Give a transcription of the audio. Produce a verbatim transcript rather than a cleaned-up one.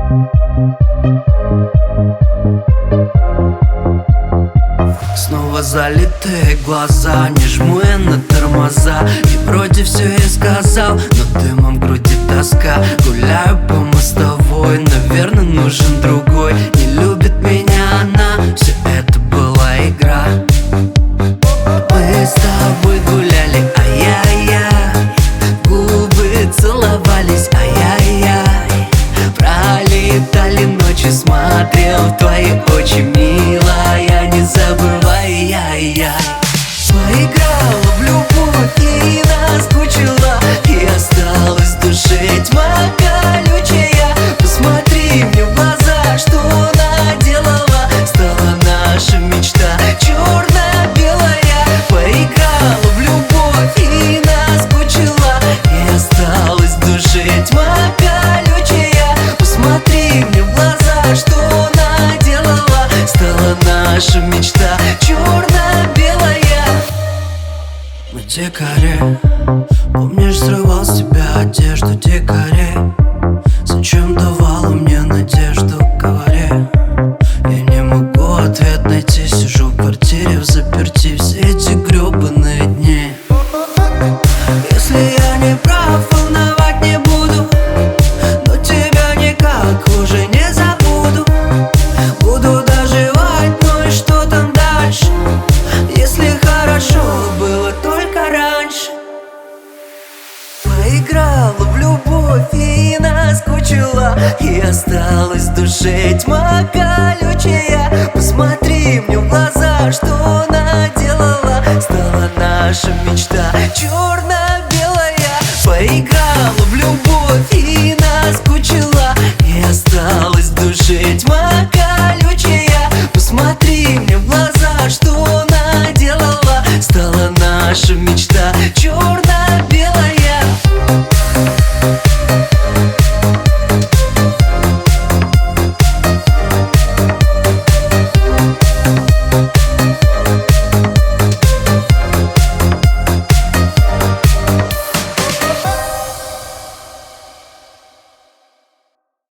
Снова залитые глаза, не жму я на тормоза. И вроде все я сказал, но дымом в груди тоска. Гуляю по мостовой, наверное, нужен другой. Не любит меня она, все это была игра. Мы с тобой гуляли, ай-яй-яй, губы целовались, ай-яй-яй. Пролетали ночи, смотрел в твои очи, милая, не забывай, ай-яй. Поиграла в любовь и наскучила, и осталась в душе тьма колючая. Посмотри мне в глаза, что наделала, стала наша мечта черно-белая. Поиграла в любовь и наскучила, и осталась в душе тьма колючая. Посмотри мне в глаза, что наделала, стала наша мечта черно-белая. Мы дикари, помнишь, срывал с тебя одежду, дикари. Зачем давала мне надежду, говори. Я не могу ответ найти, сижу в квартире взаперти все эти гребаные дни. Если я не прав, волновать не буду, но тебя никак уже не забуду. Буду доживать, ну и что там дальше, если хорошо было только раньше. Поиграла в любовь и наскучила, и осталась в душе тьма колючая. Посмотри мне в глаза, что наделала, стала наша мечта черно-белая. Поиграла в любовь и наскучила, и осталась